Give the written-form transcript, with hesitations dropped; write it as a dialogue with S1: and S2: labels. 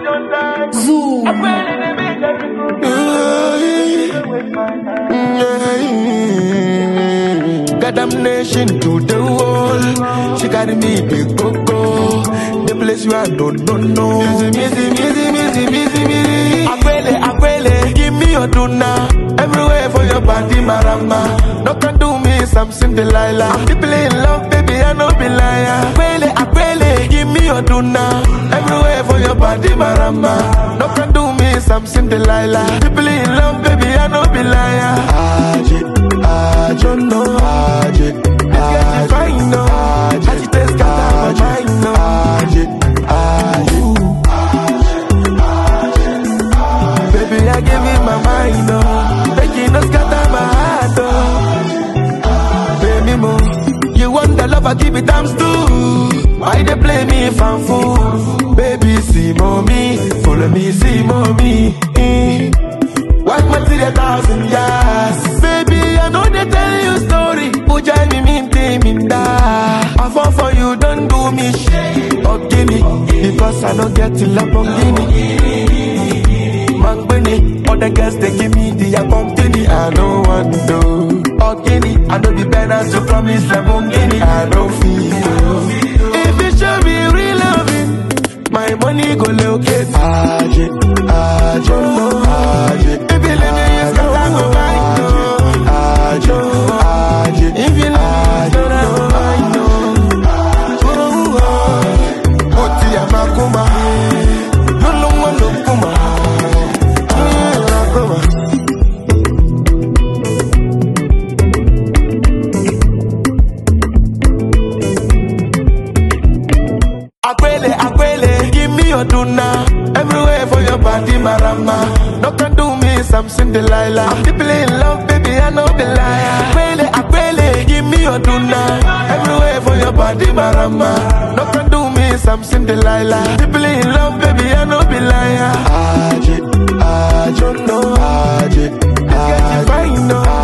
S1: Zoo.
S2: Got damnation to the wall. She carry me big coco. The place where I don't know. Akwele, give me your tuna. Everywhere for your body, marama. No can do me something Delilah. I'm deeply in love, baby, I no be liar. Akwele, give me your tuna. Everywhere for your body, marama. No can do me something Delilah. Deeply in love, baby, I no be liar. I don't know. This girl she fine, no. She takes scatter my mind, no. Baby, I give you my mind, no. Make you no scatter my heart, no. Baby, mo, you want the love, I give it times two. Why they play me fan fool? Baby, see mommy, follow me, see mommy. What material 1,000 years? Baby, I know they tell you story. Ujai me mean that. I fall for you, don't do me shit. Okay, because I don't get to Lamborghini. Mangbini, all the girls they give me the company. I don't want to. Okay, I know the better to promise Lamborghini. I don't feel. If you show me real loving, my money go locate. If you let me, it's got to go right. If you let me, it's got to go right. Oti ya makuma, lulungu lukuma. Akwele, give me your tuna. Everywhere for your body, marama. No can do me something Delilah. I'm deeply in love, baby, I know the liar. Akwele, give me your tuna. Everywhere for your body, marama. No can do me something Delilah. Deeply in love, baby, I know the liar. I don't know. This girl she fine, no.